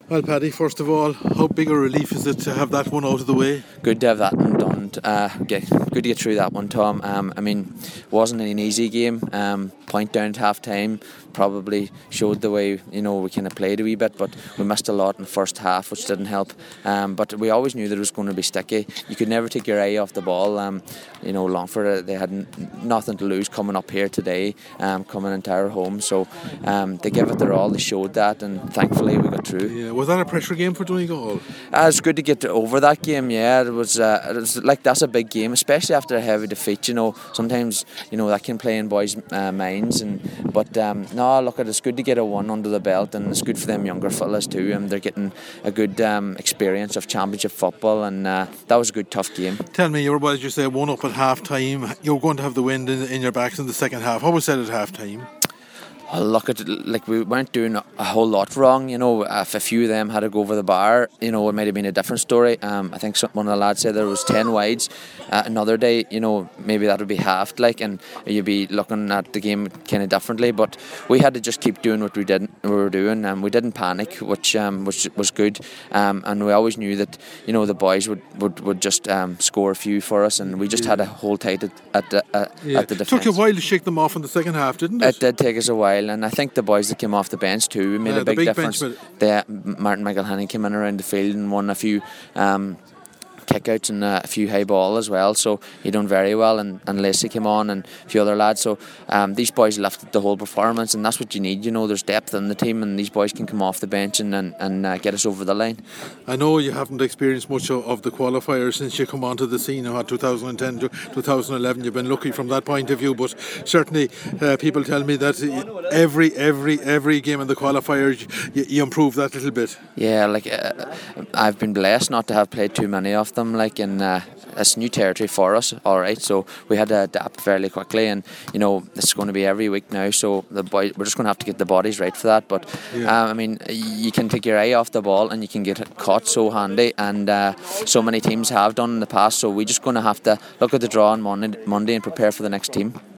Well, Paddy, first of all, how big a relief is it to have that one out of the way? Good to have that one done. Good to get through that one, Tom. Wasn't an easy game. Point down at half time probably showed the way we kind of played a wee bit, but we missed a lot in the first half, which didn't help. But we always knew that it was going to be sticky. You could never take your eye off the ball. Longford, they had nothing to lose coming up here today, coming into our home. So they gave it their all. They showed that, and thankfully we got through. Yeah, was that a pressure game for Donegal? It's good to get over that game. Yeah, it was like that's a big game, especially after a heavy defeat. Sometimes that can play in boys' minds, but look, it's good to get a one under the belt, and it's good for them younger fellas too. They're getting a good experience of championship football, and that was a good tough game. Tell me, you were, as you say, one up at half time. You were going to have the wind in your backs in the second half. What was said at half time? Look, we weren't doing a whole lot wrong. If a few of them had to go over the bar, it might have been a different story. I think one of the lads said there was 10 wides. Another day, maybe that would be halved, and you'd be looking at the game kind of differently. But we had to just keep doing what we were doing, and we didn't panic, which was good. And we always knew that the boys would just score a few for us, and we just had to hold tight at the defence. It took you a while to shake them off in the second half, didn't it? It did take us a while. And I think the boys that came off the bench too made a big difference. Martin McElhenney came in around the field and won a few kickouts and a few high ball as well, so he done very well, and Lacey came on and a few other lads, so these boys lifted the whole performance, and that's what you need. There's depth in the team, and these boys can come off the bench and get us over the line. I know you haven't experienced much of the qualifiers since you come onto the scene in 2010 to 2011. You've been lucky from that point of view, but certainly people tell me that every game in the qualifiers you improve that little bit. Yeah, I've been blessed not to have played too many of them, it's new territory for us, alright, so we had to adapt fairly quickly, and it's going to be every week now, so we're just going to have to get the bodies right for that. But you can take your eye off the ball and you can get caught so handy, and so many teams have done in the past, so we're just going to have to look at the draw on Monday and prepare for the next team.